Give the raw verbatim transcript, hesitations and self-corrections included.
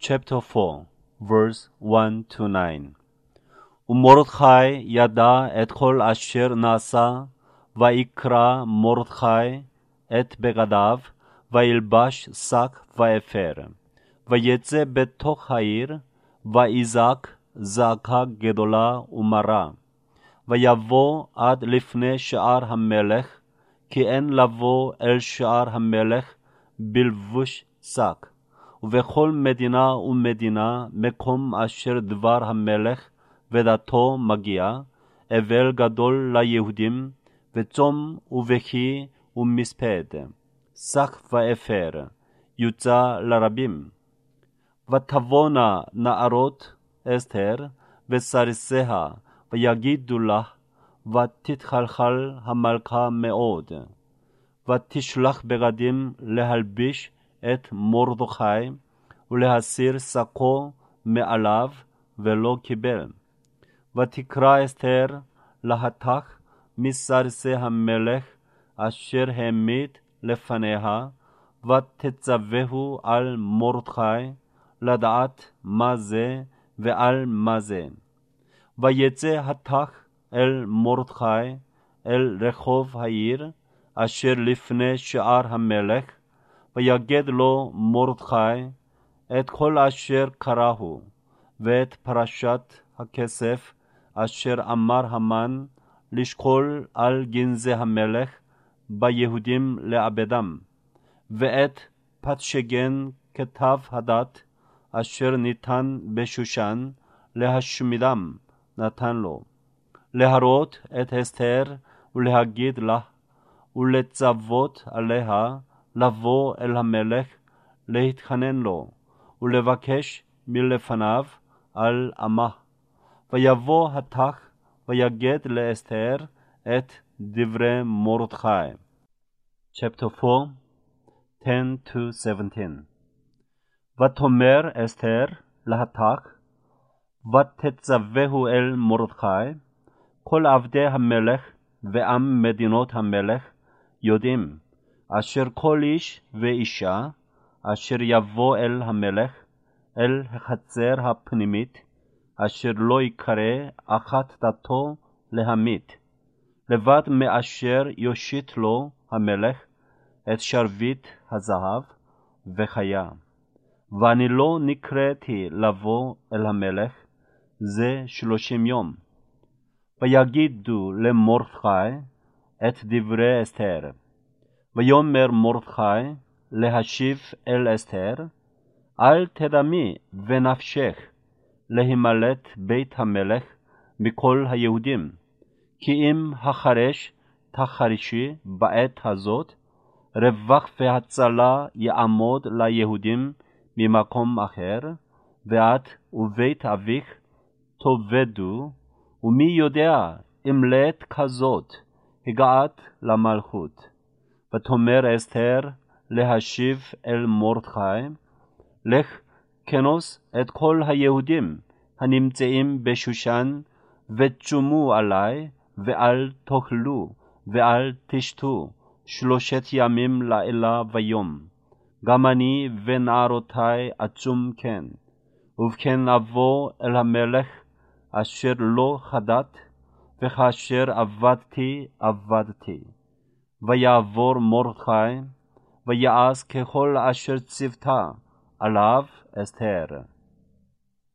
chapter four, verse one to nine. ומרדכי ידע את כל אשר נעשה, ויקרע מרדכי את בגדיו, וילבש שק ואפר, ויצא בתוך העיר, ויזעק זעקה גדולה ומרה, ויבוא עד לפני שער המלך, כי אין לבוא אל שער המלך בלבוש שק. ובכל מדינה ומדינה מקום אשר דבר המלך ודתו מגיע, אבל גדול ליהודים, וצום ובכי ומספד, שק ואפר, יוצא לרבים. ותבואנה נערות אסתר וסריסיה, ויגידו לך, ותתחלחל המלכה מאוד, ותשלח בגדים להלביש את מרדכי, ולהסיר שקו מעליו, ולא קיבל. ותקרא אסתר להטח מסריסי המלך, אשר העמיד לפניה, ותצווהו על מרדכי, לדעת מה זה ועל מה זה. ויצא הטח אל מרדכי, אל רחוב העיר, אשר לפני שער המלך, ויגד לו מרדכי את כל אשר קראו, ואת פרשת הכסף, אשר אמר המן לשקול על גנזי המלך ביהודים לעבדם, ואת פתשגן כתב הדת, אשר ניתן בשושן להשמידם, נתן לו, להראות את אסתר ולהגיד לה, ולצוות עליה לבוא אל המלך, להתחנן לו, ולבקש מלפניו על עמה. ויבוא הטח ויגד לאסתר את דברי מרדכי. chapter four, ten to seventeen. ותאמר אסתר להטח, ותצווהו אל מרדכי, כל עבדי המלך ועם מדינות המלך יודעים, אשר כל איש ואישה, אשר יבוא אל המלך, אל החצר הפנימית, אשר לא יקרא אחת דתו להמית, לבד מאשר יושיט לו המלך את שרביט הזהב וחיה. ואני לא נקראתי לבוא אל המלך זה שלושים יום. ויגידו למרדכי את דברי אסתר. ויאמר מרדכי להשיב אל אסתר, אל תדמי ונפשך להימלט בית המלך מכל היהודים, כי אם החרש תחרישי בעת הזאת, רווח והצלה יעמוד ליהודים ממקום אחר, ואת ובית אביך תאבדו, ומי יודע אם לעת כזאת הגעת למלכות. ותאמר אסתר להשיב אל מרדכי, לך כנוס את כל היהודים הנמצאים בשושן, ותשומו עלי, ואל תאכלו, ואל תשתו, שלושת ימים לילה ויום. גם אני ונערותי אצום כן, ובכן אבוא אל המלך, אשר לא חדת, וכאשר עבדתי עבדתי. ויעבור מרדכי, ויעש ככל אשר ציוותה עליו אסתר.